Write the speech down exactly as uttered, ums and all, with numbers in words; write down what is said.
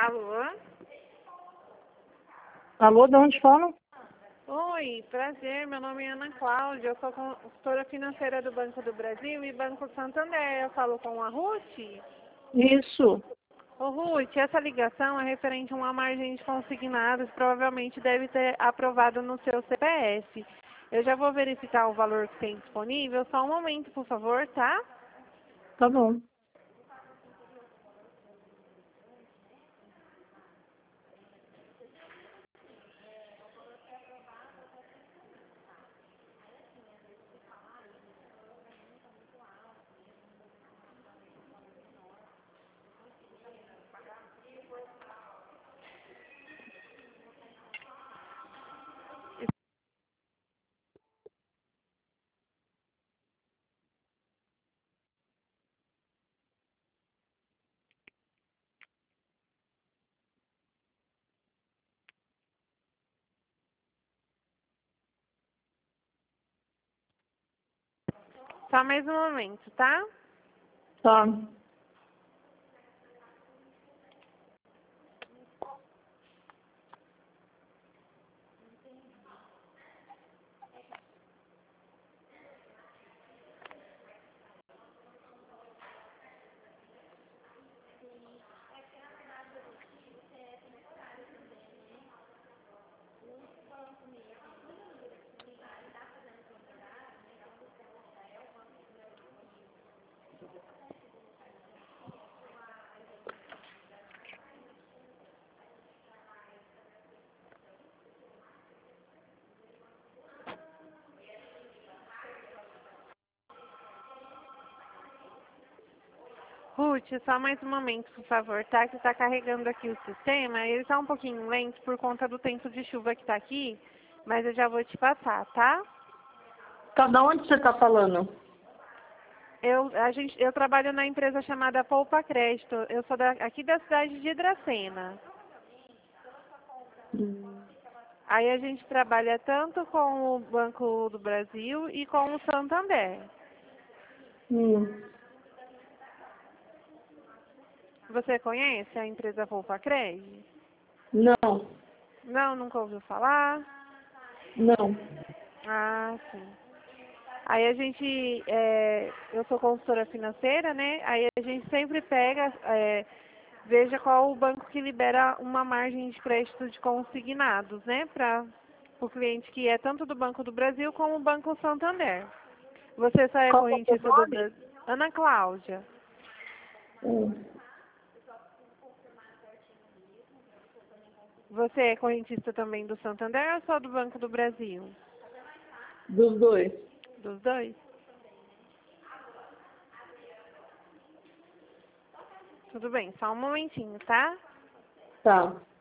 Alô? Alô, de onde falam? Oi, prazer, meu nome é Ana Cláudia, eu sou consultora financeira do Banco do Brasil e Banco Santander. Eu falo com a Ruth? Isso. Ô Ruth, essa ligação é referente a uma margem de consignados, provavelmente deve ter aprovado no seu C P F. Eu já vou verificar o valor que tem disponível, só um momento, por favor, tá? Tá bom. Só mais um momento, tá? Tá. Ruth, só mais um momento, por favor, tá? Que está carregando aqui o sistema. Ele está um pouquinho lento por conta do tempo de chuva que está aqui, mas eu já vou te passar, tá? Tá, da onde você tá falando? Eu, a gente, eu trabalho na empresa chamada Poupa Crédito. Eu sou da, aqui da cidade de Dracena. Hum. Aí a gente trabalha tanto com o Banco do Brasil e com o Santander. Hum. Você conhece a empresa Poupa Crédito? Não. Não, nunca ouviu falar? Não. Ah, sim. Aí a gente, é, eu sou consultora financeira, né? Aí a gente sempre pega, é, veja qual o banco que libera uma margem de crédito de consignados, né? Para o cliente que é tanto do Banco do Brasil como o Banco Santander. Você só é Qual que é o seu correntista do nome? Brasil? Ana Cláudia. Hum. Você é correntista também do Santander ou só do Banco do Brasil? Dos dois. Dos dois? Tudo bem, só um momentinho, tá? Tá.